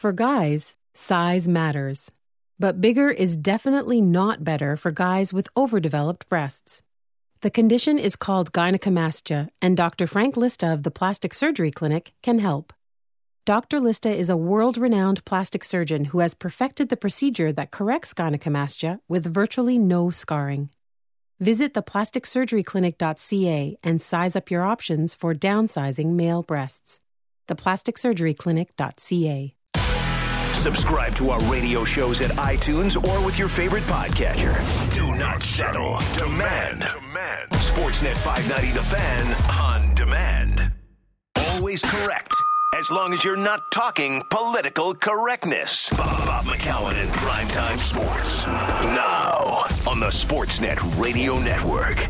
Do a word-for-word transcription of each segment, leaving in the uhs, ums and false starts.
For guys, size matters. But bigger is definitely not better for guys with overdeveloped breasts. The condition is called gynecomastia, and Doctor Frank Lista of the Plastic Surgery Clinic can help. Doctor Lista is a world-renowned plastic surgeon who has perfected the procedure that corrects gynecomastia with virtually no scarring. Visit the plastic surgery clinic dot c a and size up your options for downsizing male breasts. the plastic surgery clinic dot c a. Subscribe to our radio shows at iTunes or with your favorite podcatcher. Do not settle. Demand. Demand. Sportsnet five ninety The Fan on demand. Always correct, as long as you're not talking political correctness. Bob McCown and Primetime Sports. Now on the Sportsnet Radio Network.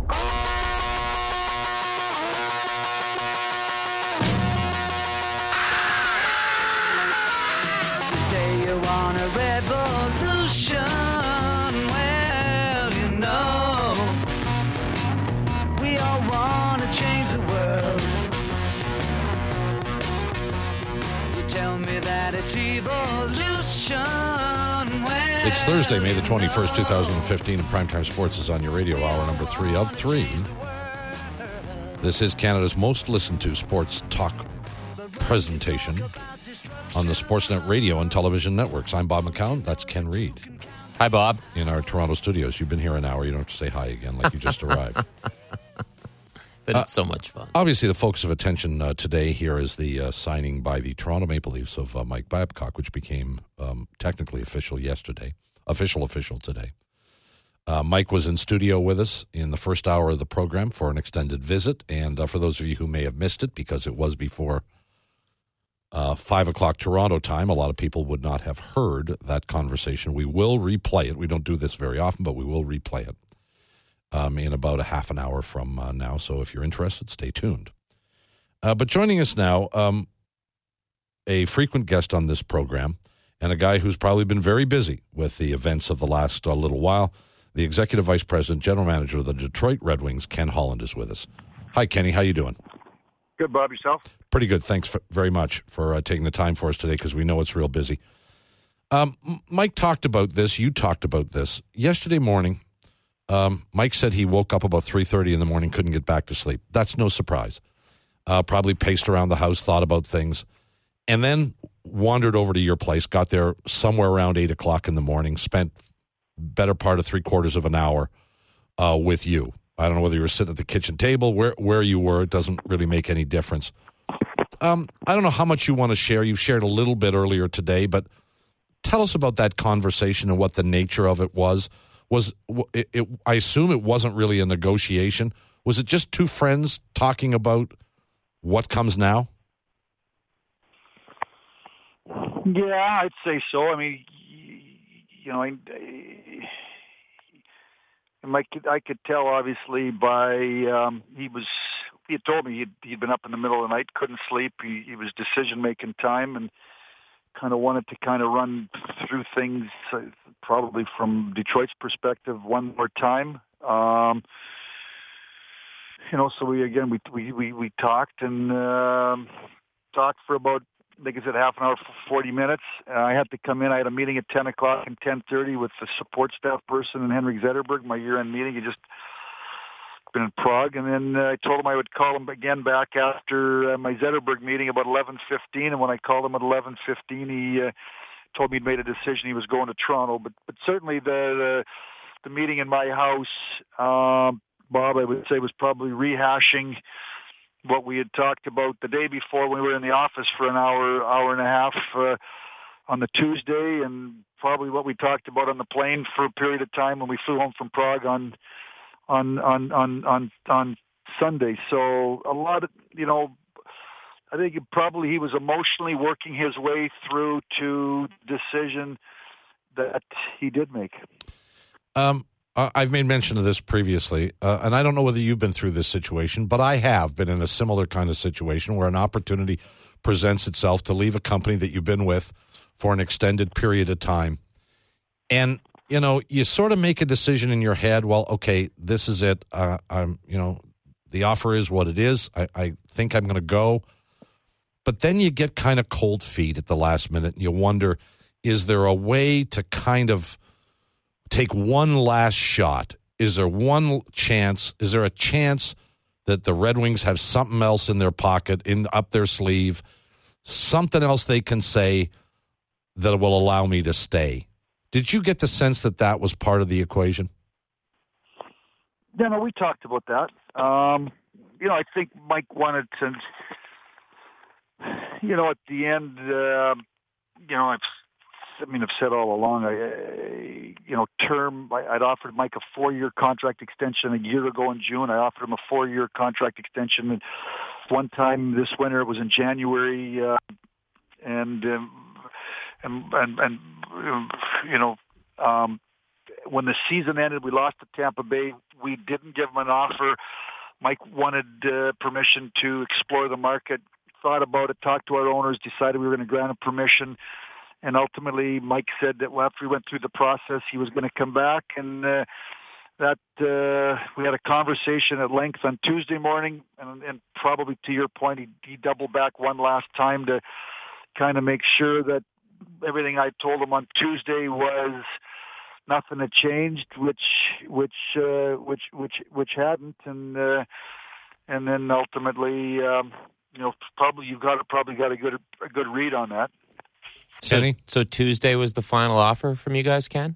On a revolution, well, you know, we all want to change the world. You tell me that it's evolution. Well, it's Thursday, May the twenty-first, twenty fifteen, and Primetime Sports is on your radio hour number three of three. This is Canada's most listened to sports talk presentation on the Sportsnet radio and television networks. I'm Bob McCown. That's Ken Reed. Hi, Bob. In our Toronto studios. You've been here an hour. You don't have to say hi again like you just arrived. But uh, it's so much fun. Obviously, the focus of attention uh, today here is the uh, signing by the Toronto Maple Leafs of uh, Mike Babcock, which became um, technically official yesterday. Official, official today. Uh, Mike was in studio with us in the first hour of the program for an extended visit. And uh, for those of you who may have missed it, because it was before Uh, five o'clock Toronto time, a lot of people would not have heard that conversation. We will replay it. We don't do this very often, but we will replay it um, in about a half an hour from uh, now. So if you're interested, stay tuned. Uh, but joining us now, um, a frequent guest on this program and a guy who's probably been very busy with the events of the last uh, little while, the Executive Vice President, General Manager of the Detroit Red Wings, Ken Holland, is with us. Hi, Kenny. How you doing? Good, Bob. Yourself? Pretty good. Thanks for, very much for uh, taking the time for us today, because we know it's real busy. Um, Mike talked about this. You talked about this. Yesterday morning, um, Mike said he woke up about three thirty in the morning, couldn't get back to sleep. That's no surprise. Uh, probably paced around the house, thought about things, and then wandered over to your place, got there somewhere around eight o'clock in the morning, spent better part of three quarters of an hour uh, with you. I don't know whether you were sitting at the kitchen table, where where you were. It doesn't really make any difference. Um, I don't know how much you want to share. You've shared a little bit earlier today, but tell us about that conversation and what the nature of it was. Was it, it, I assume it wasn't really a negotiation. Was it just two friends talking about what comes now? Yeah, I'd say so. I mean, you know, I, I, I could tell obviously by um, he was. He had told me he'd, he'd been up in the middle of the night, couldn't sleep. He, he was decision-making time and kind of wanted to kind of run through things uh, probably from Detroit's perspective one more time. Um, you know, so we, again, we, we, we, we talked and um, talked for about, I think I said half an hour, forty minutes. Uh, I had to come in. I had a meeting at ten o'clock and ten thirty with the support staff person and Henrik Zetterberg, my year-end meeting. He just been in Prague, and then uh, I told him I would call him again back after uh, my Zetterberg meeting about eleven fifteen, and when I called him at eleven fifteen, he uh, told me he'd made a decision. He was going to Toronto, but but certainly the the, the meeting in my house, uh, Bob, I would say was probably rehashing what we had talked about the day before when we were in the office for an hour, hour and a half uh, on the Tuesday, and probably what we talked about on the plane for a period of time when we flew home from Prague on On, on on on on Sunday. So a lot of, you know, I think it probably he was emotionally working his way through to decision that he did make. Um, I've made mention of this previously, uh, and I don't know whether you've been through this situation, but I have been in a similar kind of situation where an opportunity presents itself to leave a company that you've been with for an extended period of time. And, you know, you sort of make a decision in your head, well, okay, this is it. Uh, I'm, you know, the offer is what it is. I, I think I'm going to go. But then you get kind of cold feet at the last minute, and you wonder, is there a way to kind of take one last shot? Is there one chance? Is there a chance that the Red Wings have something else in their pocket, in up their sleeve, something else they can say that will allow me to stay? Did you get the sense that that was part of the equation? Yeah, no, we talked about that. Um, you know, I think Mike wanted to, you know, at the end, uh, you know, I've, I mean, I've said all along, I, I you know, term, I, I'd offered Mike a four-year contract extension a year ago in June. I offered him a four-year contract extension. And one time this winter, it was in January, uh, and, um, and, and, and, you know, um, when the season ended, we lost to Tampa Bay. We didn't give him an offer. Mike wanted uh, permission to explore the market, thought about it, talked to our owners, decided we were going to grant him permission. And ultimately, Mike said that after we went through the process, he was going to come back. And uh, that uh, we had a conversation at length on Tuesday morning. And, and probably to your point, he, he doubled back one last time to kind of make sure that everything I told him on Tuesday was nothing had changed, which which uh, which which which hadn't, and uh, and then ultimately, um, you know, probably you've got probably got a good a good read on that. So, so Tuesday was the final offer from you guys, Ken?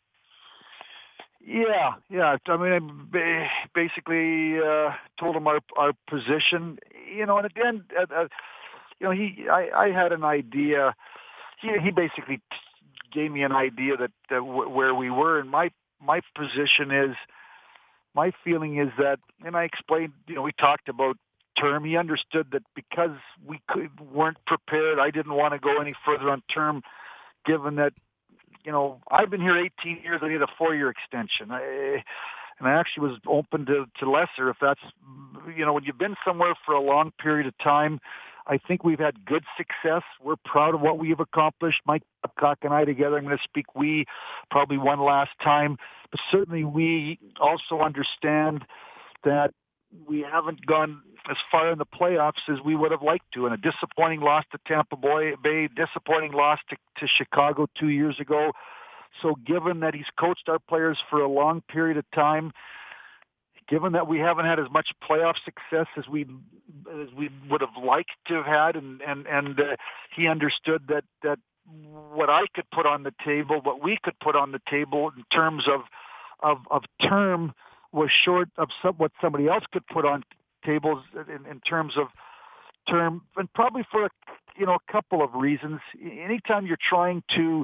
Yeah, yeah. I mean, I basically uh, told him our our position, you know, and at the end, uh, uh, you know, he I, I had an idea. He he basically gave me an idea that, that w- where we were, and my my position is, my feeling is that, and I explained, you know, we talked about term. He understood that because we could, weren't prepared, I didn't want to go any further on term, given that, you know, I've been here eighteen years, I need a four-year extension. I, and I actually was open to, to lesser if that's, you know, when you've been somewhere for a long period of time. I think we've had good success. We're proud of what we have accomplished. Mike Babcock and I together, I'm going to speak we probably one last time. But certainly we also understand that we haven't gone as far in the playoffs as we would have liked to. And a disappointing loss to Tampa Bay, disappointing loss to, to Chicago two years ago. So given that he's coached our players for a long period of time, given that we haven't had as much playoff success as we as we would have liked to have had, and and and uh, he understood that that what I could put on the table, what we could put on the table in terms of of, of term, was short of some, what somebody else could put on tables in, in terms of term, and probably for a, you know a couple of reasons. Anytime you're trying to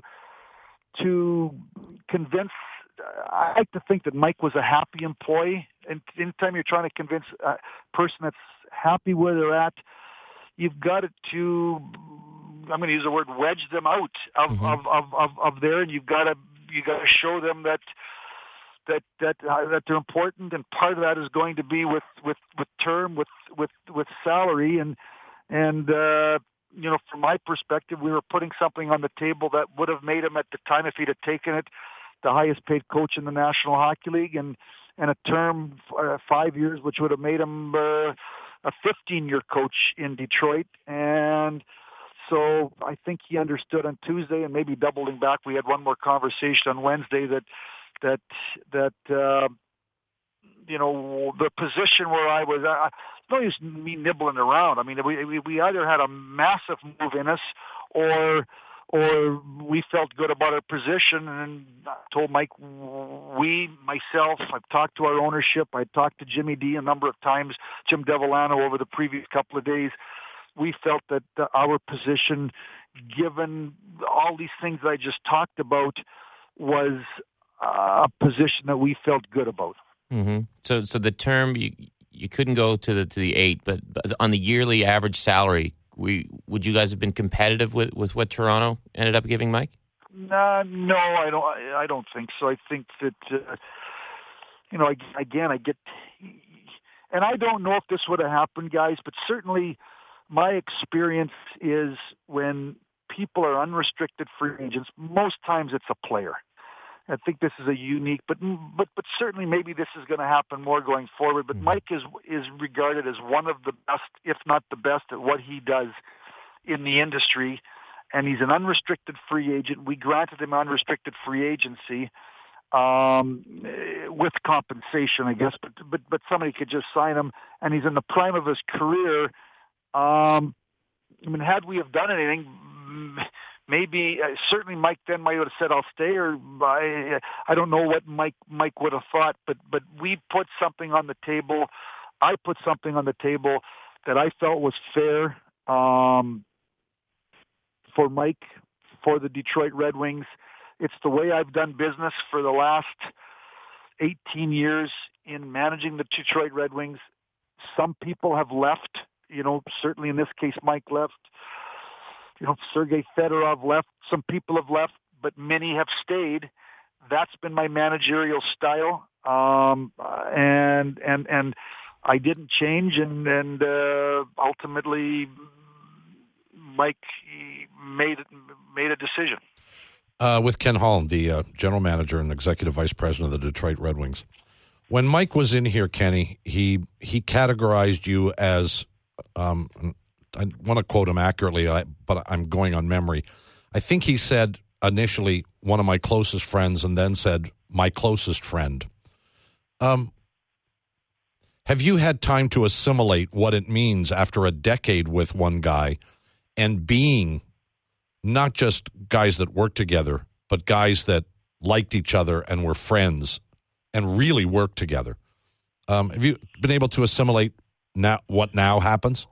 to convince. I like to think that Mike was a happy employee, and anytime you're trying to convince a person that's happy where they're at, you've got to, I'm going to use the word, wedge them out of, mm-hmm. of, of, of, of there, and you've got to you got to show them that that that uh, that they're important, and part of that is going to be with with, with term, with with with salary, and and uh, you know, from my perspective, we were putting something on the table that would have made him at the time, if he'd have taken it, the highest paid coach in the National Hockey League, and, and a term, uh, five years, which would have made him uh, a fifteen-year coach in Detroit. And so I think he understood on Tuesday, and maybe doubling back, we had one more conversation on Wednesday, that, that, that uh, you know, the position where I was, I, no use me nibbling around. I mean, we, we either had a massive move in us, or or we felt good about our position. And I told Mike, we, myself, I've talked to our ownership, I talked to Jimmy D a number of times, Jim Devellano over the previous couple of days. We felt that uh, our position, given all these things I just talked about, was a position that we felt good about. Mm-hmm. So, so the term, you you couldn't go to the to the eight, but, but on the yearly average salary, we would you guys have been competitive with, with what Toronto ended up giving Mike? No, no, I don't. I don't think so. I think that uh, you know, again, I get, and I don't know if this would have happened, guys, but certainly my experience is when people are unrestricted free agents, most times it's a player. I think this is a unique, but but but certainly maybe this is going to happen more going forward. But Mike is is regarded as one of the best, if not the best, at what he does in the industry, and he's an unrestricted free agent. We granted him unrestricted free agency um, with compensation, I guess, but, but but somebody could just sign him, and he's in the prime of his career. Um, I mean, had we have done anything, maybe uh, certainly Mike then might have said I'll stay, or I, I don't know what Mike Mike would have thought, but but we put something on the table. I put something on the table that I felt was fair um, for Mike, for the Detroit Red Wings. It's the way I've done business for the last eighteen years in managing the Detroit Red Wings. Some people have left, you know, certainly in this case, Mike left. You know, Sergei Fedorov left. Some people have left, but many have stayed. That's been my managerial style, um, and and and I didn't change. And and uh, ultimately, Mike made made a decision. Uh, with Ken Holland, the uh, general manager and executive vice president of the Detroit Red Wings. When Mike was in here, Kenny, he he categorized you as, um, I want to quote him accurately, but I'm going on memory. I think he said initially one of my closest friends, and then said my closest friend. Um, have you had time to assimilate what it means after a decade with one guy and being not just guys that worked together, but guys that liked each other and were friends and really worked together? Um, have you been able to assimilate now what now happens?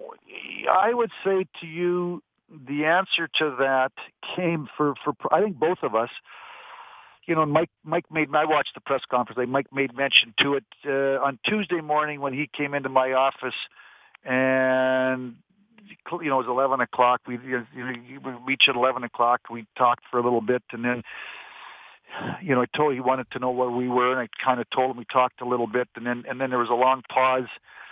I would say to you, the answer to that came for, for I think both of us. You know, Mike Mike made, I watched the press conference, Mike made mention to it uh, on Tuesday morning when he came into my office, and you know, it was eleven o'clock. We, you know, we reached at eleven o'clock. We talked for a little bit, and then, you know, I told he wanted to know where we were, and I kind of told him. We talked a little bit, and then and then there was a long pause,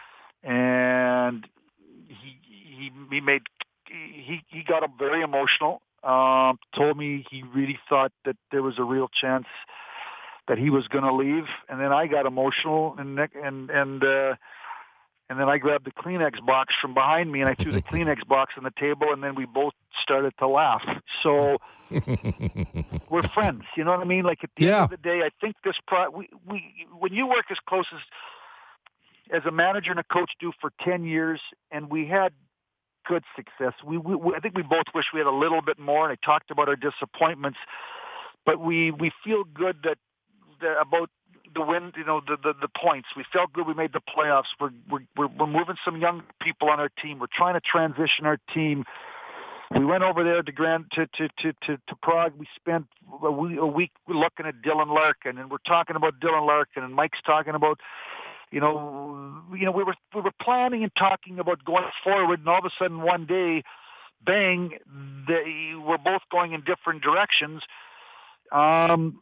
and he he he made he he got very emotional. Um, told me he really thought that there was a real chance that he was going to leave, and then I got emotional, and and and. Uh, And then I grabbed the Kleenex box from behind me, and I threw the Kleenex box on the table, and then we both started to laugh. So we're friends, you know what I mean? Like at the yeah. end of the day, I think this pro- we, we when you work as close as as a manager and a coach do for ten years, and we had good success. We, we, we I think we both wish we had a little bit more, and I talked about our disappointments, but we we feel good that, that about. The win, you know, the, the the points. We felt good. We made the playoffs. We're we're we're moving some young people on our team. We're trying to transition our team. We went over there to Grand to to to to, to Prague. We spent a week, a week looking at Dylan Larkin, and we're talking about Dylan Larkin, and Mike's talking about, you know, you know, we were we were planning and talking about going forward, and all of a sudden one day, bang, they were both going in different directions. Um.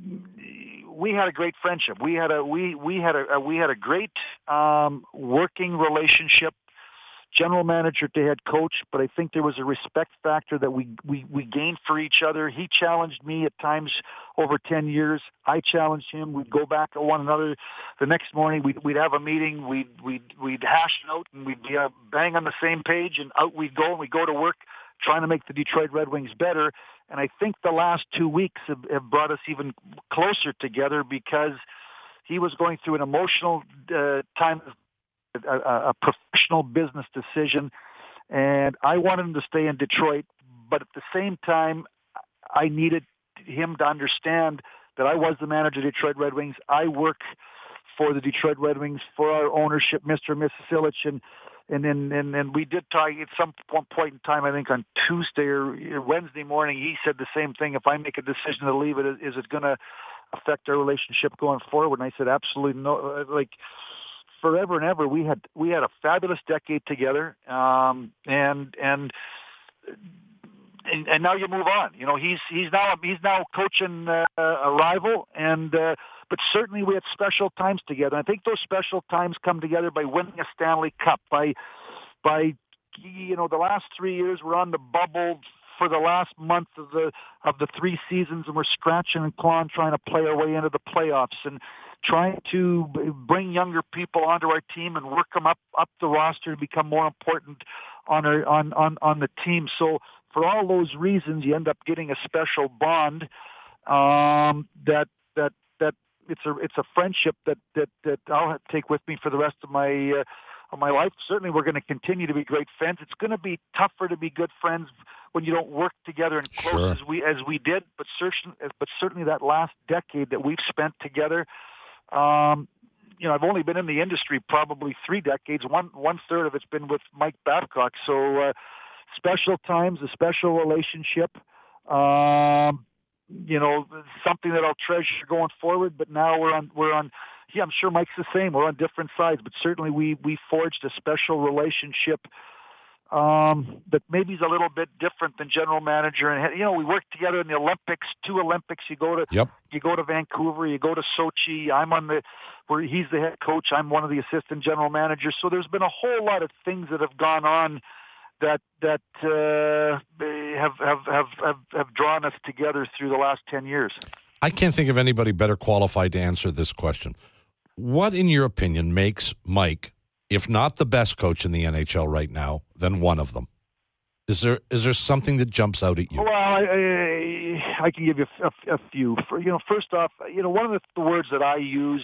We had a great friendship. We had a we we had a, a we had a great um, working relationship, general manager to head coach. But I think there was a respect factor that we we we gained for each other. He challenged me at times over ten years. I challenged him. We'd go back at one another. The next morning we'd we'd have a meeting. We'd we'd we'd hash it out, and we'd be uh, bang on the same page. And out we'd go, and we go to work trying to make the Detroit Red Wings better. And I think the last two weeks have, have brought us even closer together because he was going through an emotional uh, time, a, a professional business decision, and I wanted him to stay in Detroit. But at the same time, I needed him to understand that I was the manager of the Detroit Red Wings. I work for the Detroit Red Wings, for our ownership, Mister and Missus Illich, and And then, and, and we did talk at some one point in time, I think on Tuesday or Wednesday morning, he said the same thing. If I make a decision to leave it, is it going to affect our relationship going forward? And I said, absolutely no. Like forever and ever, we had, we had a fabulous decade together. Um, and, and, and, and now you move on, you know, he's, he's now, he's now coaching uh, a rival, and, uh, but certainly we had special times together. I think those special times come together by winning a Stanley Cup, by, by, you know, the last three years we're on the bubble for the last month of the, of the three seasons, and we're scratching and clawing trying to play our way into the playoffs and trying to bring younger people onto our team and work them up, up the roster to become more important on our, on on on the team. So for all those reasons, you end up getting a special bond um, that that that it's a it's a friendship that that that I'll take with me for the rest of my uh, of my life. Certainly, we're going to continue to be great friends. It's going to be tougher to be good friends when you don't work together and close Sure. as we as we did. But certainly, but certainly that last decade that we've spent together. Um, you know, I've only been in the industry probably three decades. One one third of it's been with Mike Babcock. So uh, special times, a special relationship. Um, you know, something that I'll treasure going forward. But now we're on we're on. Yeah, I'm sure Mike's the same. We're on different sides, but certainly we we forged a special relationship um, that maybe is a little bit different than general manager. And you know, we worked together in the Olympics, two Olympics. You go to Yep. you go to Vancouver, you go to Sochi. I'm on the where he's the head coach. I'm one of the assistant general managers. So there's been a whole lot of things that have gone on that that uh, have, have have have have drawn us together through the last ten years. I can't think of anybody better qualified to answer this question. What, in your opinion, makes Mike, if not the best coach in the N H L right now, then one of them? Is there is there something that jumps out at you? Well, I, I, I can give you a, a few. For, you know, first off, you know, one of the, the words that I use,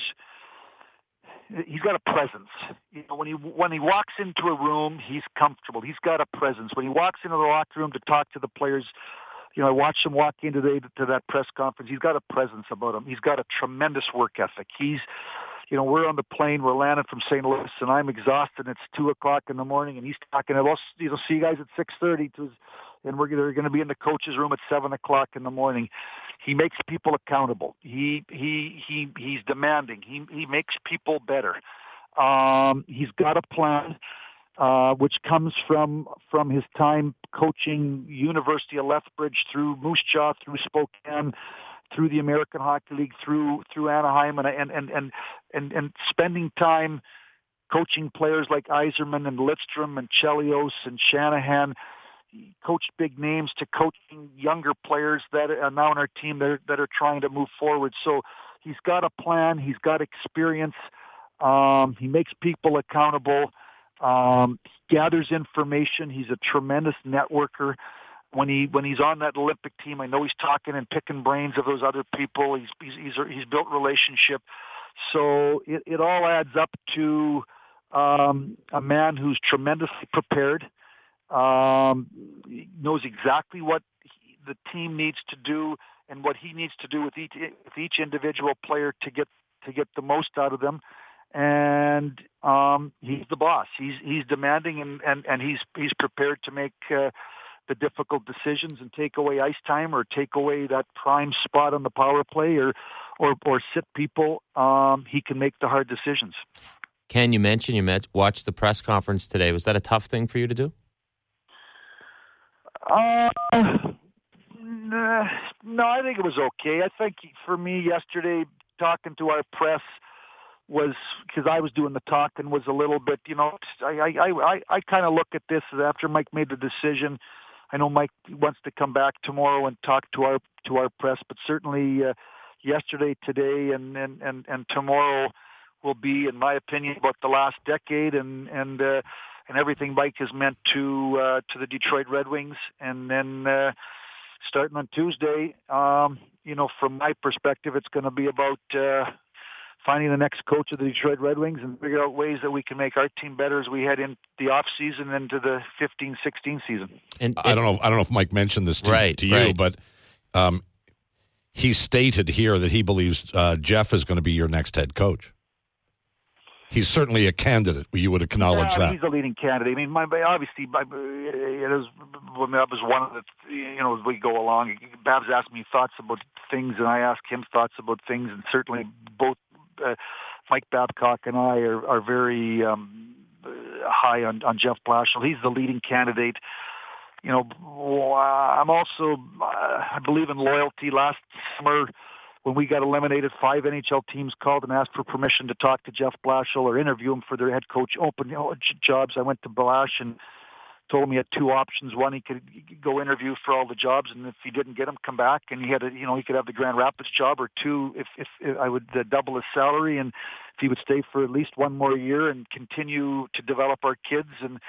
he's got a presence. You know, when he when he walks into a room, he's comfortable. He's got a presence. When he walks into the locker room to talk to the players, you know, I watched him walk in today to that press conference. He's got a presence about him. He's got a tremendous work ethic. He's You know, we're on the plane. We're landing from Saint Louis, and I'm exhausted. It's two o'clock in the morning, and he's talking. I'll you know, see you guys at six thirty, and we're going to be in the coach's room at seven o'clock in the morning. He makes people accountable. He he he he's demanding. He he makes people better. Um, he's got a plan, uh, which comes from from his time coaching University of Lethbridge through Moose Jaw, through Spokane, through the American Hockey League, through through Anaheim, and and and and and, and spending time coaching players like Yzerman and Lidstrom and Chelios and Shanahan. He coached big names to coaching younger players that are now on our team that are, that are trying to move forward. So he's got a plan. He's got experience. Um, he makes people accountable. Um, he gathers information. He's a tremendous networker. When he when he's on that Olympic team, I know he's talking and picking brains of those other people. He's he's he's, he's built relationship, so it, it all adds up to um, a man who's tremendously prepared. Um, he knows exactly what he, the team needs to do and what he needs to do with each with each individual player to get to get the most out of them. And um, he's the boss. He's he's demanding and, and, and he's he's prepared to make Uh, the difficult decisions and take away ice time or take away that prime spot on the power play or or, or sit people. Um, he can make the hard decisions. Ken, you mentioned you met, watched the press conference today. Was that a tough thing for you to do? Uh, no, I think it was okay. I think for me yesterday, talking to our press was, because I was doing the talking, was a little bit, you know, I I I, I kind of look at this after Mike made the decision. I know Mike wants to come back tomorrow and talk to our to our press, but certainly uh, yesterday, today, and, and, and, and tomorrow will be, in my opinion, about the last decade and and uh, and everything Mike has meant to uh, to the Detroit Red Wings. And then uh, starting on Tuesday, um, you know, from my perspective, it's going to be about uh, finding the next coach of the Detroit Red Wings and figure out ways that we can make our team better as we head in the off season into the fifteen sixteen season. And, and I don't know. I don't know if Mike mentioned this to, Right, to you, right. but um, he stated here that he believes uh, Jeff is going to be your next head coach. He's certainly a candidate. You would acknowledge yeah, that. He's a leading candidate. I mean, my, obviously, my, it is, that was one of the, you know, as we go along, Babs asked me thoughts about things, and I asked him thoughts about things, and certainly both uh, Mike Babcock and I are, are very um, high on, on Jeff Blashill. He's the leading candidate. You know, I'm also, uh, I believe in loyalty. Last summer, when we got eliminated, five N H L teams called and asked for permission to talk to Jeff Blashill or interview him for their head coach open you know, jobs. I went to Blash and told him he had two options. One, he could go interview for all the jobs, and if he didn't get him, come back, and he had, a, you know, he could have the Grand Rapids job. Or two, if, if, if I would uh, double his salary, and if he would stay for at least one more year and continue to develop our kids and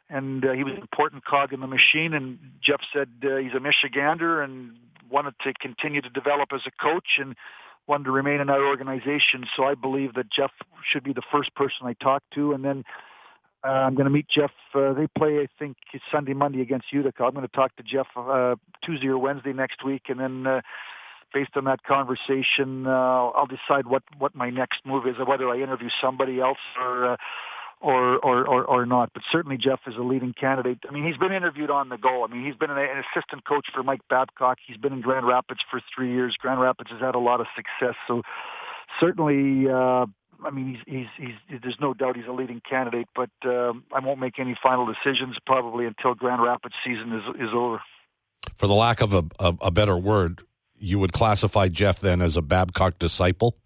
and uh, he was an important cog in the machine. And Jeff said uh, he's a Michigander and wanted to continue to develop as a coach and wanted to remain in our organization. So I believe that Jeff should be the first person I talk to. And then uh, I'm going to meet Jeff. Uh, they play, I think, Sunday, Monday against Utica. I'm going to talk to Jeff uh, Tuesday or Wednesday next week. And then uh, based on that conversation, uh, I'll decide what, what my next move is, or whether I interview somebody else or uh, Or, or, or, or not. But certainly Jeff is a leading candidate. I mean, he's been interviewed on the go. I mean, he's been an, an assistant coach for Mike Babcock. He's been in Grand Rapids for three years. Grand Rapids has had a lot of success. So certainly, uh, I mean, he's, he's, he's, there's no doubt he's a leading candidate, but um, I won't make any final decisions probably until Grand Rapids season is, is over. For the lack of a, a, a better word, you would classify Jeff then as a Babcock disciple?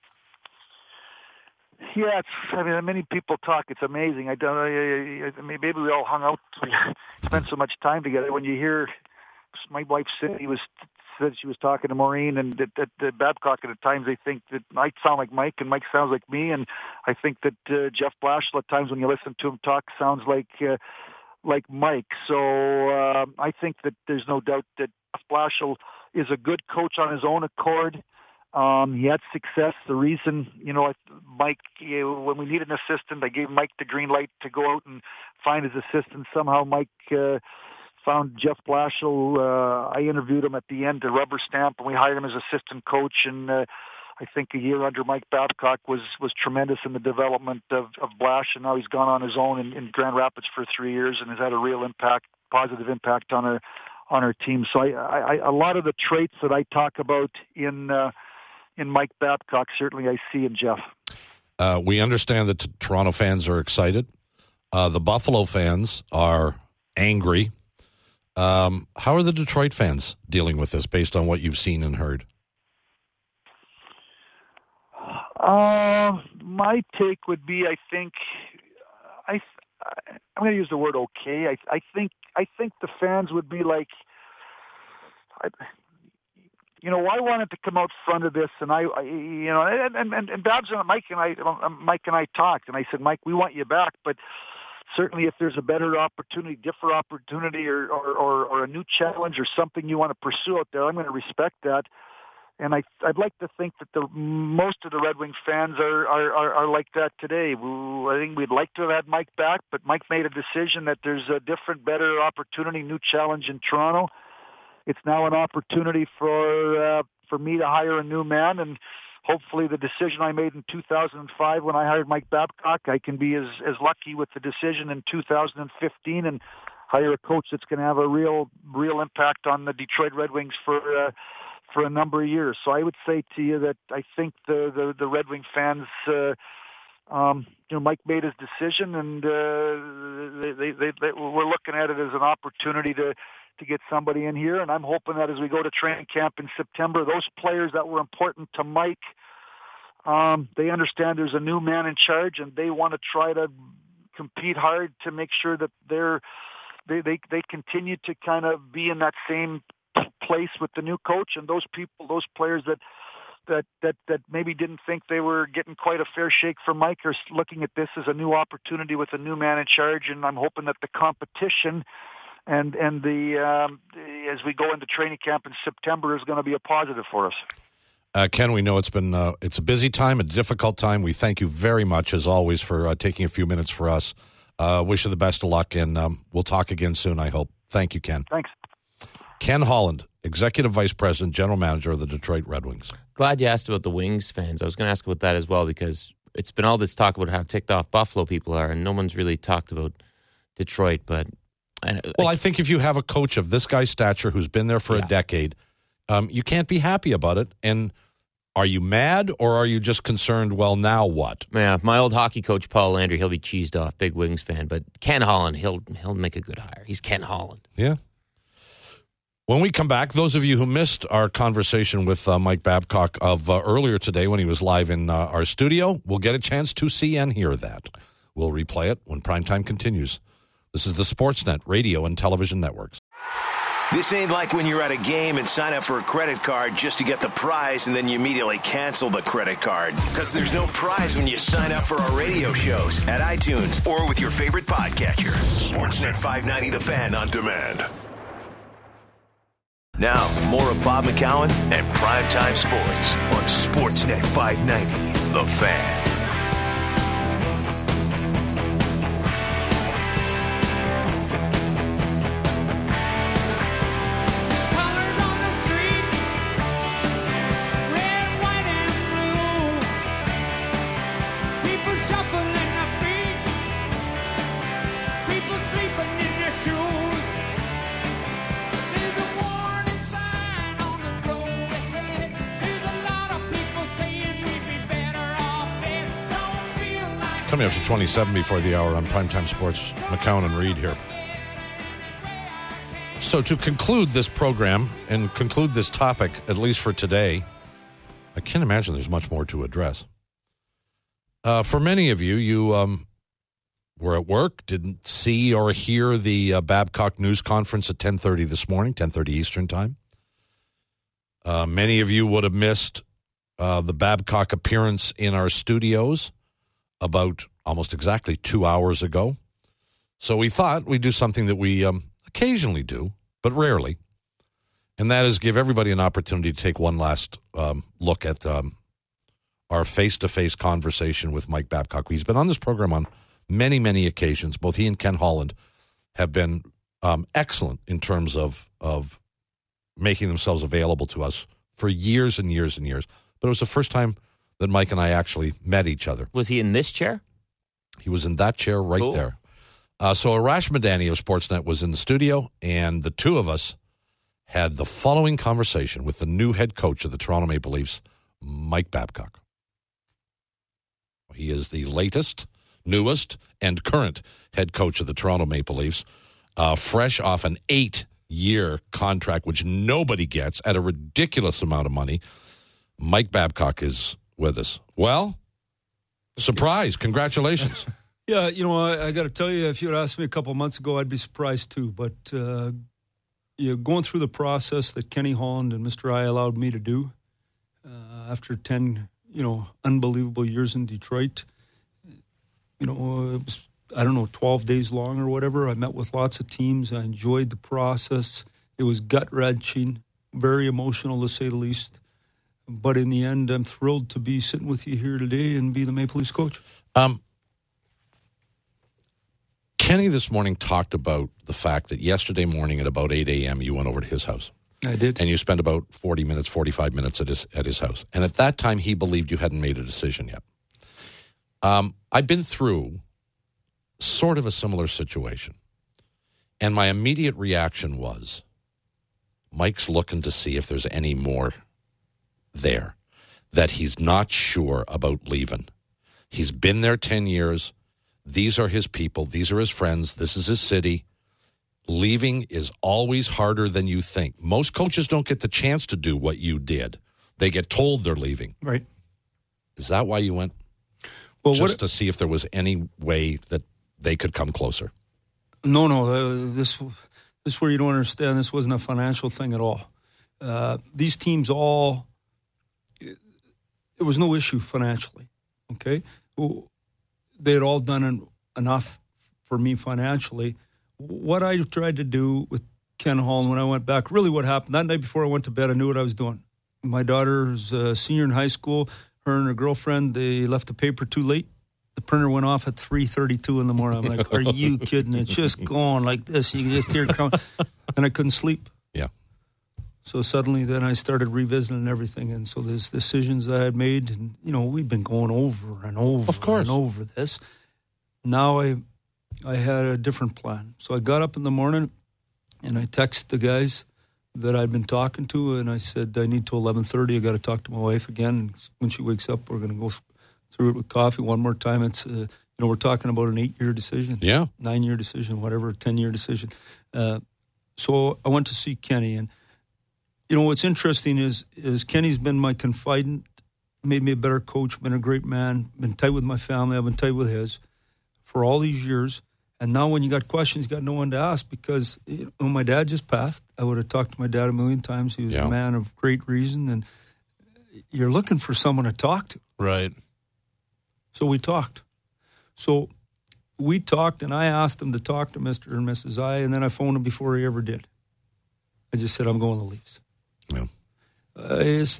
Yeah, it's, I mean, many people talk. It's amazing. I don't. I, I mean, maybe we all hung out, we spent so much time together. When you hear my wife said he was said she was talking to Maureen, and that, that, that Babcock at times they think that I sound like Mike, and Mike sounds like me, and I think that uh, Jeff Blashill at times when you listen to him talk sounds like uh, like Mike. So uh, I think that there's no doubt that Jeff Blashill is a good coach on his own accord. Um, he had success. The reason, you know, Mike, you know, when we needed an assistant, I gave Mike the green light to go out and find his assistant. Somehow Mike uh, found Jeff Blashill. Uh, I interviewed him at the end to rubber stamp, and we hired him as assistant coach. And uh, I think a year under Mike Babcock was, was tremendous in the development of, of Blash. And now he's gone on his own in, in Grand Rapids for three years and has had a real impact, positive impact on our, on our team. So I, I, a lot of the traits that I talk about in uh, in Mike Babcock, certainly I see in Jeff. Uh, we understand that t- Toronto fans are excited. Uh, the Buffalo fans are angry. Um, how are the Detroit fans dealing with this based on what you've seen and heard? Uh, my take would be, I think, I, I'm going to use the word okay. I, I think I think the fans would be like, I, you know, I wanted to come out front of this, and I, I you know, and and, and Babs and Mike and I, Mike and I talked, and I said, Mike, we want you back, but certainly if there's a better opportunity, different opportunity, or or, or, or a new challenge or something you want to pursue out there, I'm going to respect that. And I, I'd like to think that the most of the Red Wing fans are are, are, are like that today. We, I think we'd like to have had Mike back, but Mike made a decision that there's a different, better opportunity, new challenge in Toronto. It's now an opportunity for uh, for me to hire a new man, and hopefully the decision I made in two thousand five when I hired Mike Babcock, I can be as, as lucky with the decision in two thousand fifteen and hire a coach that's going to have a real real impact on the Detroit Red Wings for uh, for a number of years. So I would say to you that I think the, the, the Red Wing fans, uh, um, you know, Mike made his decision, and uh, they, they, they, they, we're looking at it as an opportunity to to get somebody in here, and I'm hoping that as we go to training camp in September, those players that were important to Mike, um, they understand there's a new man in charge, and they want to try to compete hard to make sure that they're they they, they continue to kind of be in that same place with the new coach. And those people, those players that that that that maybe didn't think they were getting quite a fair shake from Mike are looking at this as a new opportunity with a new man in charge, and I'm hoping that the competition And and the um, as we go into training camp in September is going to be a positive for us. Uh, Ken, we know it's been uh, it's a busy time, a difficult time. We thank you very much, as always, for uh, taking a few minutes for us. Uh, wish you the best of luck, and um, we'll talk again soon, I hope. Thank you, Ken. Thanks. Ken Holland, Executive Vice President, General Manager of the Detroit Red Wings. Glad you asked about the Wings fans. I was going to ask about that as well, because it's been all this talk about how ticked off Buffalo people are, and no one's really talked about Detroit, but... Well, I think if you have a coach of this guy's stature who's been there for yeah. a decade, um, you can't be happy about it. And are you mad, or are you just concerned, well, now what? Yeah, my old hockey coach, Paul Landry, he'll be cheesed off, big Wings fan. But Ken Holland, he'll he'll make a good hire. He's Ken Holland. Yeah. When we come back, those of you who missed our conversation with uh, Mike Babcock of uh, earlier today when he was live in uh, our studio, will get a chance to see and hear that. We'll replay it when primetime continues. This is the Sportsnet radio and television networks. This ain't like when you're at a game and sign up for a credit card just to get the prize and then you immediately cancel the credit card. Because there's no prize when you sign up for our radio shows at iTunes or with your favorite podcatcher. Sportsnet five ninety The Fan on demand. Now, more of Bob McCowan and Primetime Sports on Sportsnet five ninety The Fan. Coming up to twenty-seven before the hour on Primetime Sports, McCown and Reed here. So to conclude this program and conclude this topic, at least for today, I can't imagine there's much more to address. Uh, for many of you, you um, were at work, didn't see or hear the uh, Babcock news conference at ten thirty this morning, ten thirty Eastern time. Uh, many of you would have missed uh, the Babcock appearance in our studios about almost exactly two hours ago. So we thought we'd do something that we um, occasionally do, but rarely, and that is give everybody an opportunity to take one last um, look at um, our face-to-face conversation with Mike Babcock. He's been on this program on many, many occasions. Both he and Ken Holland have been um, excellent in terms of, of making themselves available to us for years and years and years. But it was the first time that Mike and I actually met each other. Was he in this chair? He was in that chair right cool. there. Uh, so Arash Madani of Sportsnet was in the studio, and the two of us had the following conversation with the new head coach of the Toronto Maple Leafs, Mike Babcock. He is the latest, newest, and current head coach of the Toronto Maple Leafs, uh, fresh off an eight-year contract, which nobody gets at a ridiculous amount of money. Mike Babcock is with us. Well, surprise. Congratulations. Yeah, you know, I, I got to tell you, if you had asked me a couple of months ago, I'd be surprised too. But uh, you know, going through the process that Kenny Holland and Mister I allowed me to do uh, after ten, you know, unbelievable years in Detroit, you know, it was, I don't know, twelve days long or whatever. I met with lots of teams. I enjoyed the process. It was gut-wrenching, very emotional to say the least. But in the end, I'm thrilled to be sitting with you here today and be the Maple Leafs coach. Um, Kenny this morning talked about the fact that yesterday morning at about eight a.m. you went over to his house. I did. And you spent about forty minutes, forty-five minutes at his, at his house. And at that time, he believed you hadn't made a decision yet. Um, I've been through sort of a similar situation. And my immediate reaction was, Mike's looking to see if there's any more there, that he's not sure about leaving. He's been there ten years. These are his people. These are his friends. This is his city. Leaving is always harder than you think. Most coaches don't get the chance to do what you did. They get told they're leaving. Right. Is that why you went? Well, Just what, to see if there was any way that they could come closer? No, no. Uh, this, this is where you don't understand. This wasn't a financial thing at all. Uh, these teams all... It was no issue financially, okay? They had all done en- enough for me financially. What I tried to do with Ken Holland when I went back, really what happened, that night before I went to bed, I knew what I was doing. My daughter's a senior in high school. Her and her girlfriend, they left the paper too late. The printer went off at three thirty-two in the morning. I'm like, are you kidding? It's just going like this. You can just hear it coming. And I couldn't sleep. Yeah. So suddenly then I started revisiting everything. And so there's decisions that I had made. And, you know, we've been going over and over of course. and over this. Now I I had a different plan. So I got up in the morning and I texted the guys that I'd been talking to. And I said, I need till eleven thirty. I got to talk to my wife again. And when she wakes up, we're going to go through it with coffee one more time. It's, uh, you know, we're talking about an eight-year decision. Yeah. Nine-year decision, whatever, ten-year decision. Uh, so I went to see Kenny. And, you know, what's interesting is is Kenny's been my confidant, made me a better coach, been a great man, been tight with my family, I've been tight with his for all these years. And now when you got questions, you got no one to ask because you know, my dad just passed. I would have talked to my dad a million times. He was Yeah. a man of great reason, and you're looking for someone to talk to. Right. So we talked. So we talked, and I asked him to talk to Mister and Missus I, and then I phoned him before he ever did. I just said, I'm going to the Leafs. Yeah. Uh, it's,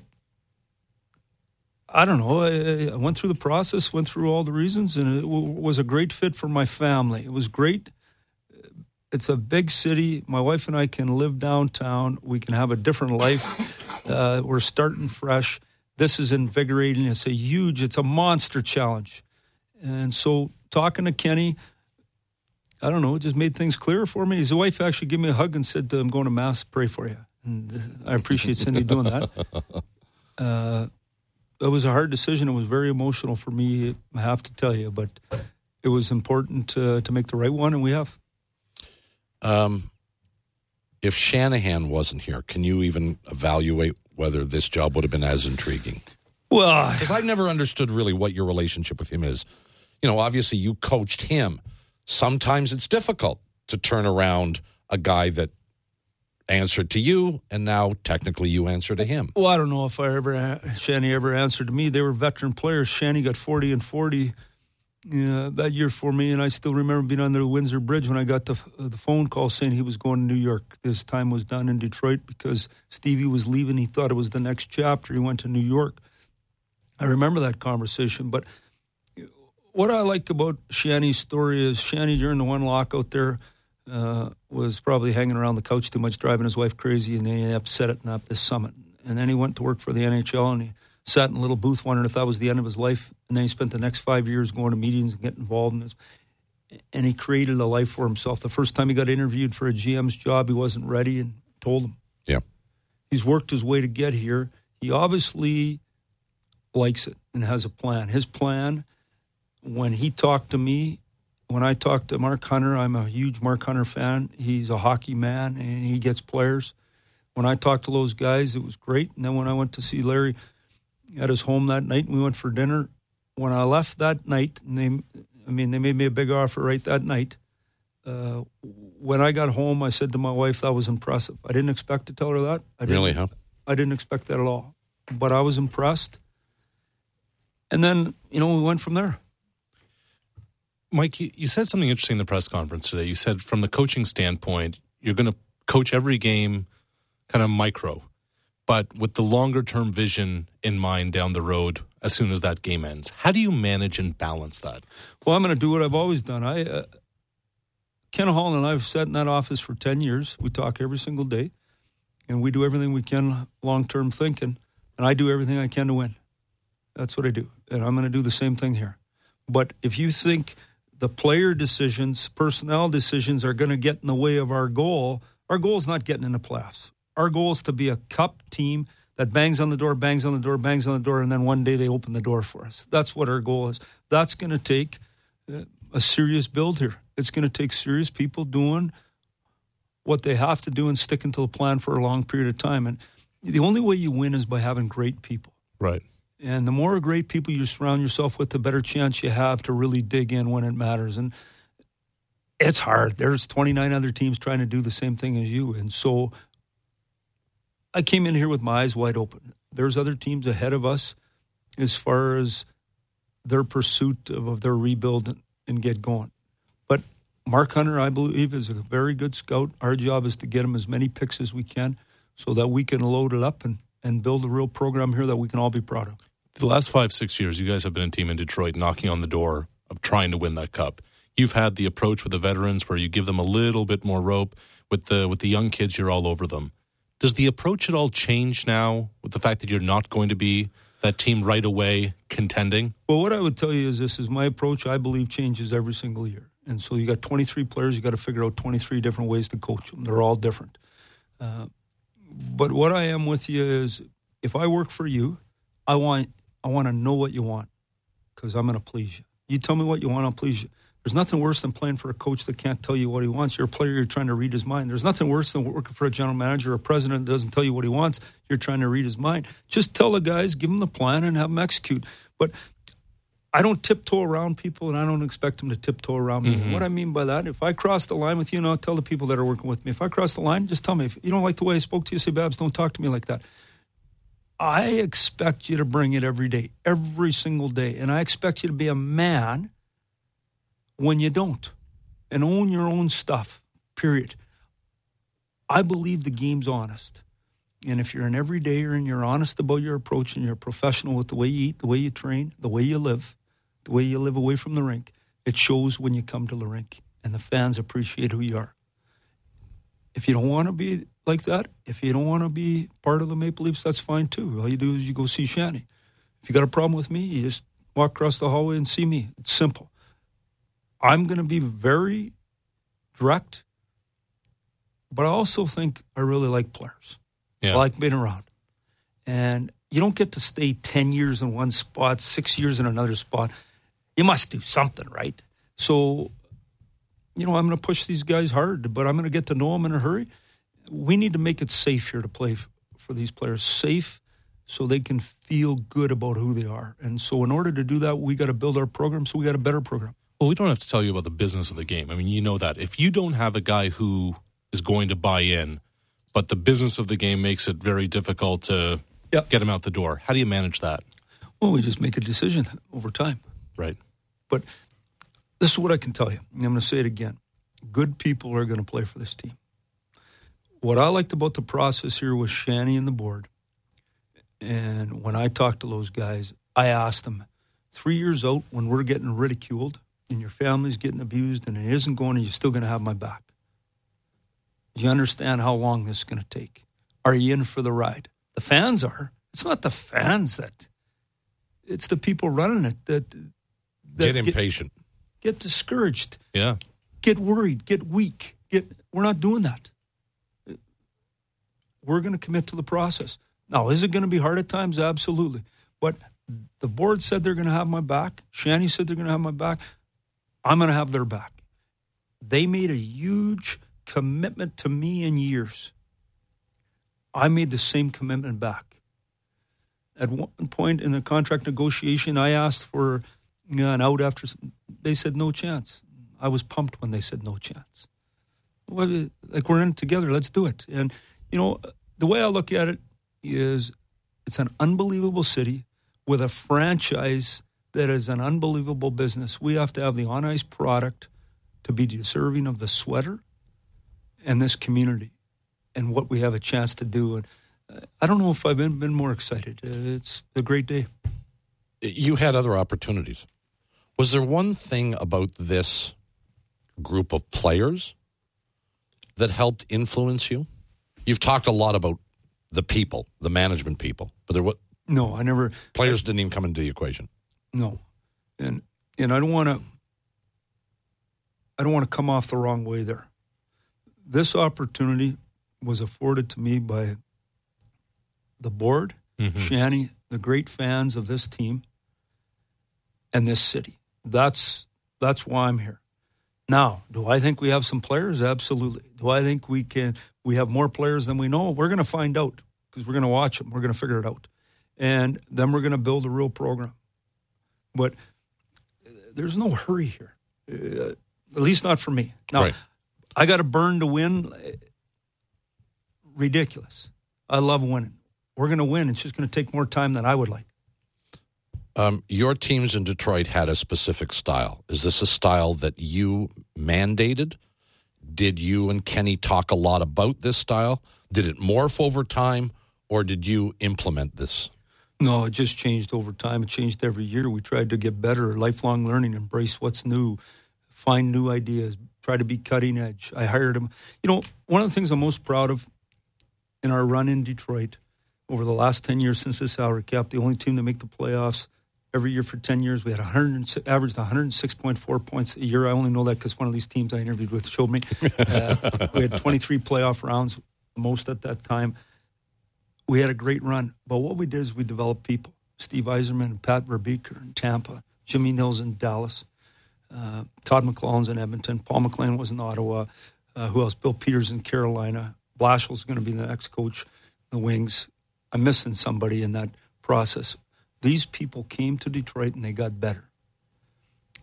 I don't know. I, I went through the process, went through all the reasons, and it w- was a great fit for my family. It was great. It's a big city. My wife and I can live downtown. We can have a different life. Uh, we're starting fresh. This is invigorating. It's a huge, it's a monster challenge. And so talking to Kenny, I don't know, it just made things clearer for me. His wife actually gave me a hug and said, I'm going to Mass, pray for you. And I appreciate Cindy doing that. Uh, it was a hard decision. It was very emotional for me, I have to tell you, but it was important to, to make the right one, and we have. Um, if Shanahan wasn't here, can you even evaluate whether this job would have been as intriguing? Well, Because I've never understood really what your relationship with him is. You know, obviously you coached him. Sometimes it's difficult to turn around a guy that answered to you, and now technically you answer to him. Well, I don't know if I ever, Shanny ever answered to me. They were veteran players. Shanny got forty and forty uh, that year for me, and I still remember being on the Windsor Bridge when I got the uh, the phone call saying he was going to New York. His time was done in Detroit because Stevie was leaving. He thought it was the next chapter. He went to New York. I remember that conversation, but what I like about Shanny's story is Shanny, during the one lockout there, uh, was probably hanging around the couch too much, driving his wife crazy, and then he upset it and up this summit. And then he went to work for the N H L, and he sat in a little booth wondering if that was the end of his life. And then he spent the next five years going to meetings and getting involved in this. And he created a life for himself. The first time he got interviewed for a G M's job, he wasn't ready, and told him. Yeah. He's worked his way to get here. He obviously likes it and has a plan. His plan, when he talked to me, when I talked to Mark Hunter, I'm a huge Mark Hunter fan. He's a hockey man, and he gets players. When I talked to those guys, it was great. And then when I went to see Larry at his home that night, and we went for dinner, when I left that night, and they, I mean, they made me a big offer right that night. Uh, when I got home, I said to my wife, that was impressive. I didn't expect to tell her that. I Really, huh? I didn't expect that at all. But I was impressed. And then, you know, we went from there. Mike, you, you said something interesting in the press conference today. You said from the coaching standpoint, you're going to coach every game kind of micro, but with the longer-term vision in mind down the road as soon as that game ends. How do you manage and balance that? Well, I'm going to do what I've always done. I, uh, Ken Hall and I have sat in that office for ten years. We talk every single day, and we do everything we can long-term thinking, and I do everything I can to win. That's what I do, and I'm going to do the same thing here. But if you think the player decisions, personnel decisions are going to get in the way of our goal, our goal is not getting in the playoffs. Our goal is to be a cup team that bangs on the door, bangs on the door, bangs on the door, and then one day they open the door for us. That's what our goal is. That's going to take a serious build here. It's going to take serious people doing what they have to do and sticking to the plan for a long period of time. And the only way you win is by having great people. Right. And the more great people you surround yourself with, the better chance you have to really dig in when it matters. And it's hard. There's twenty-nine other teams trying to do the same thing as you. And so I came in here with my eyes wide open. There's other teams ahead of us as far as their pursuit of, of their rebuild and, and get going. But Mark Hunter, I believe, is a very good scout. Our job is to get him as many picks as we can so that we can load it up and, and build a real program here that we can all be proud of. The last five, six years, you guys have been a team in Detroit knocking on the door of trying to win that cup. You've had the approach with the veterans where you give them a little bit more rope. With the with the young kids, you're all over them. Does the approach at all change now with the fact that you're not going to be that team right away contending? Well, what I would tell you is this is my approach, I believe, changes every single year. And so you got twenty-three players, you got to figure out twenty-three different ways to coach them. They're all different. Uh, but what I am with you is if I work for you, I want I want to know what you want because I'm going to please you. You tell me what you want, I'll please you. There's nothing worse than playing for a coach that can't tell you what he wants. You're a player, you're trying to read his mind. There's nothing worse than working for a general manager or a president that doesn't tell you what he wants. You're trying to read his mind. Just tell the guys, give them the plan, and have them execute. But I don't tiptoe around people, and I don't expect them to tiptoe around me. Mm-hmm. What I mean by that, if I cross the line with you, and I'll tell the people that are working with me, if I cross the line, just tell me. If you don't like the way I spoke to you, say, Babs, don't talk to me like that. I expect you to bring it every day, every single day. And I expect you to be a man when you don't, and own your own stuff, period. I believe the game's honest. And if you're an everydayer and you're honest about your approach and you're professional with the way you eat, the way you train, the way you live, the way you live away from the rink, it shows when you come to the rink. And the fans appreciate who you are. If you don't want to be like that, if you don't want to be part of the Maple Leafs, that's fine too. All you do is you go see Shanny. If you got a problem with me, you just walk across the hallway and see me. It's simple. I'm going to be very direct, but I also think I really like players. Yeah. I like being around. And you don't get to stay ten years in one spot, six years in another spot. You must do something, right? So, you know, I'm going to push these guys hard, but I'm going to get to know them in a hurry. We need to make it safe here to play f- for these players. Safe so they can feel good about who they are. And so in order to do that, we got to build our program, so we got a better program. Well, we don't have to tell you about the business of the game. I mean, you know that. If you don't have a guy who is going to buy in, but the business of the game makes it very difficult to Yep. get him out the door, how do you manage that? Well, we just make a decision over time. Right. But this is what I can tell you. I'm going to say it again. Good people are going to play for this team. What I liked about the process here was Shanny and the board. And when I talked to those guys, I asked them, three years out when we're getting ridiculed and your family's getting abused and it isn't going, are you still going to have my back? Do you understand how long this is going to take? Are you in for the ride? The fans are. It's not the fans that, it's the people running it that, that get impatient. Get, get discouraged. Yeah. Get worried. Get weak. Get. We're not doing that. We're going to commit to the process. Now, is it going to be hard at times? Absolutely. But the board said they're going to have my back. Shanny said they're going to have my back. I'm going to have their back. They made a huge commitment to me in years. I made the same commitment back. At one point in the contract negotiation, I asked for you know, an out after. They said no chance. I was pumped when they said no chance. Well, like, we're in it together. Let's do it. And, you know, the way I look at it is it's an unbelievable city with a franchise that is an unbelievable business. We have to have the on-ice product to be deserving of the sweater and this community and what we have a chance to do. And I don't know if I've been, been more excited. It's a great day. You had other opportunities. Was there one thing about this group of players that helped influence you? You've talked a lot about the people, the management people, but there what? No, I never. Players didn't even come into the equation. No, and and I don't want to. I don't want to come off the wrong way there. This opportunity was afforded to me by the board, mm-hmm. Shanny, the great fans of this team, and this city. That's that's why I'm here. Now, do I think we have some players? Absolutely. Do I think we can? We have more players than we know? We're going to find out because we're going to watch them. We're going to figure it out. And then we're going to build a real program. But there's no hurry here, uh, at least not for me. Now, right. I got to burn to win. Ridiculous. I love winning. We're going to win. It's just going to take more time than I would like. Um, your teams in Detroit had a specific style. Is this a style that you mandated? Did you and Kenny talk a lot about this style? Did it morph over time, or did you implement this? No, it just changed over time. It changed every year. We tried to get better, lifelong learning, embrace what's new, find new ideas, try to be cutting edge. I hired him. You know, one of the things I'm most proud of in our run in Detroit over the last ten years since the salary cap, the only team to make the playoffs every year for ten years, we had one hundred, averaged one hundred six point four points a year. I only know that because one of these teams I interviewed with showed me. Uh, we had twenty-three playoff rounds, most at that time. We had a great run. But what we did is we developed people. Steve Yzerman and Pat Verbeeker in Tampa, Jimmy Nils in Dallas, uh, Todd McLellan's in Edmonton, Paul McLean was in Ottawa. Uh, who else? Bill Peters in Carolina. Blashill's going to be the next coach, the Wings. I'm missing somebody in that process. These people came to Detroit and they got better.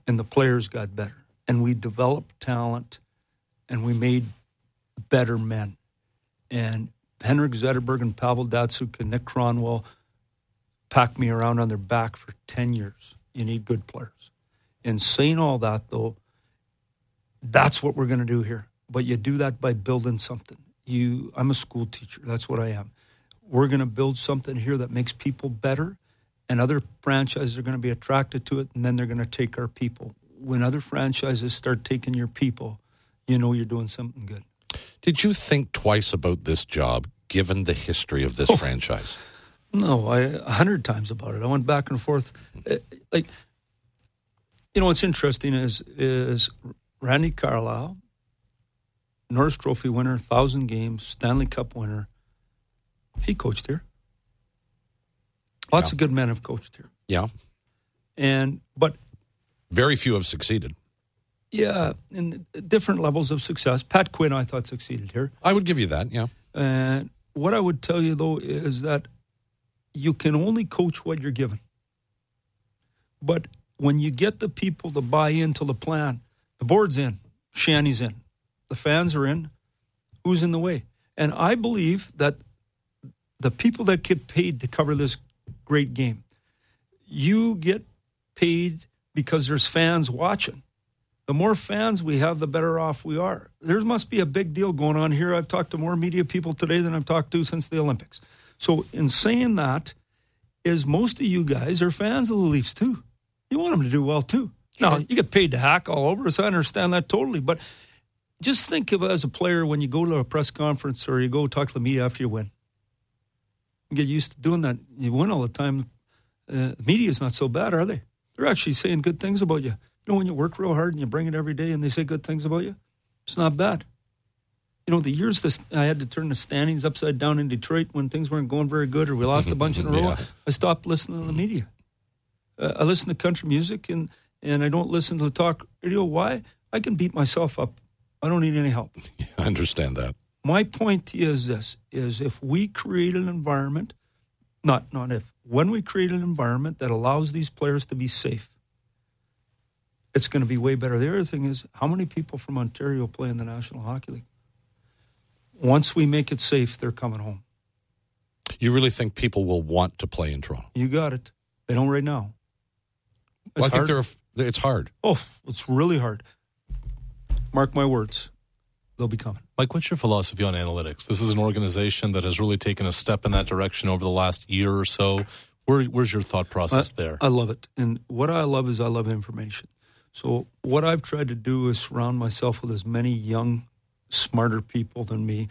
and the players got better. And we developed talent, and we made better men. And Henrik Zetterberg and Pavel Datsyuk and Nick Cronwell packed me around on their back for ten years. You need good players. In saying all that, though, that's what we're going to do here. But you do that by building something. You, I'm a school teacher. That's what I am. We're going to build something here that makes people better, and other franchises are going to be attracted to it, and then they're going to take our people. When other franchises start taking your people, you know you're doing something good. Did you think twice about this job, given the history of this oh, franchise? No, I a hundred times about it. I went back and forth. Like, you know, what's interesting is is Randy Carlyle, Norris Trophy winner, thousand games, Stanley Cup winner. He coached here. Lots yeah. of good men have coached here. Yeah, and but very few have succeeded. Yeah, in different levels of success. Pat Quinn, I thought, succeeded here. I would give you that, yeah. And what I would tell you, though, is that you can only coach what you're given. But when you get the people to buy into the plan, the board's in, Shanny's in, the fans are in, who's in the way? And I believe that the people that get paid to cover this great game, you get paid because there's fans watching. The more fans we have, the better off we are. There must be a big deal going on here. I've talked to more media people today than I've talked to since the Olympics. So in saying that, is most of you guys are fans of the Leafs too. You want them to do well too. Sure. Now, you get paid to hack all over us. I understand that totally. But just think of it as a player when you go to a press conference or you go talk to the media after you win. You get used to doing that. You win all the time. Uh, the media is not so bad, are they? They're actually saying good things about you. You know, when you work real hard and you bring it every day and they say good things about you, it's not bad. You know, the years this, I had to turn the standings upside down in Detroit when things weren't going very good or we lost a bunch in a row, yeah. I stopped listening to the media. Uh, I listen to country music and, and I don't listen to the talk radio. Why? I can beat myself up. I don't need any help. I understand that. My point is this, is if we create an environment, not, not if, when we create an environment that allows these players to be safe, it's going to be way better. The other thing is, how many people from Ontario play in the National Hockey League? Once we make it safe, they're coming home. You really think people will want to play in Toronto? You got it. They don't right now. It's well, I hard. think they're, it's hard. Oh, it's really hard. Mark my words. They'll be coming. Mike, what's your philosophy on analytics? This is an organization that has really taken a step in that direction over the last year or so. Where, where's your thought process I, there? I love it. And what I love is I love information. So what I've tried to do is surround myself with as many young, smarter people than me,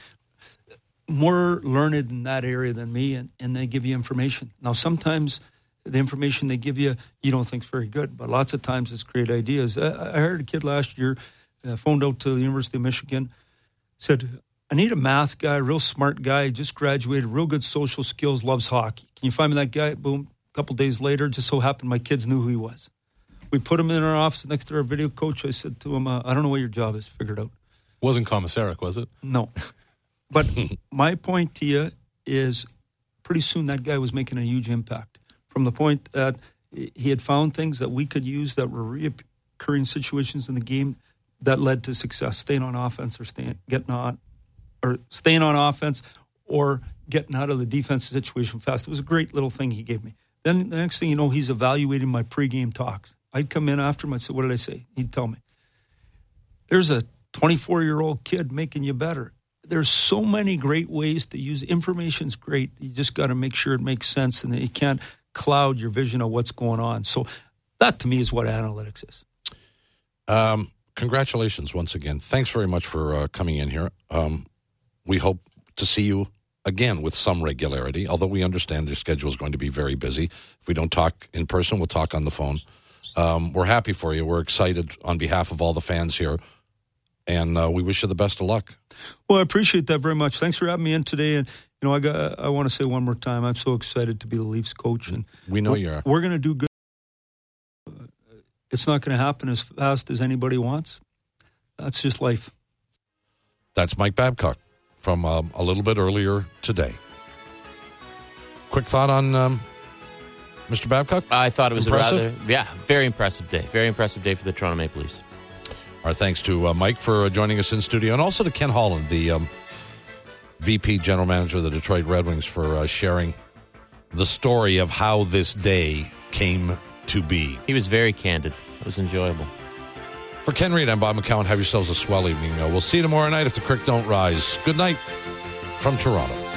more learned in that area than me, and, and they give you information. Now, sometimes the information they give you, you don't think is very good, but lots of times it's great ideas. I, I heard a kid last year, uh, phoned out to the University of Michigan, said, I need a math guy, real smart guy, just graduated, real good social skills, loves hockey. Can you find me that guy? Boom. A couple days later, just so happened my kids knew who he was. We put him in our office next to our video coach. I said to him, uh, I don't know what your job is. Figure it out. Wasn't Komisarek, was it? No. But my point to you is pretty soon that guy was making a huge impact from the point that he had found things that we could use that were reoccurring situations in the game that led to success, staying on offense or staying, getting on, or staying on offense or getting out of the defensive situation fast. It was a great little thing he gave me. Then the next thing you know, he's evaluating my pregame talks. I'd come in after him. I'd say, what did I say? He'd tell me. There's a twenty-four-year-old kid making you better. There's so many great ways to use information's great. You just got to make sure it makes sense and that you can't cloud your vision of what's going on. So that, to me, is what analytics is. Um, congratulations once again. Thanks very much for uh, coming in here. Um, we hope to see you again with some regularity, although we understand your schedule is going to be very busy. If we don't talk in person, we'll talk on the phone. Um, we're happy for you. We're excited on behalf of all the fans here, and uh, we wish you the best of luck. Well, I appreciate that very much. Thanks for having me in today. And you know, I got I want to say one more time, I'm so excited to be the Leafs coach, and we know you are. We're going to do good. It's not going to happen as fast as anybody wants. That's just life. That's Mike Babcock from um, a little bit earlier today. Quick thought on um, Mister Babcock? I thought it was Impressive? a rather, yeah, very impressive day. Very impressive day for the Toronto Maple Leafs. Our thanks to uh, Mike for uh, joining us in studio, and also to Ken Holland, the um, V P General Manager of the Detroit Red Wings, for uh, sharing the story of how this day came to be. He was very candid. It was enjoyable. For Ken Reed, I'm Bob McCown. Have yourselves a swell evening. Uh, we'll see you tomorrow night if the creek don't rise. Good night from Toronto.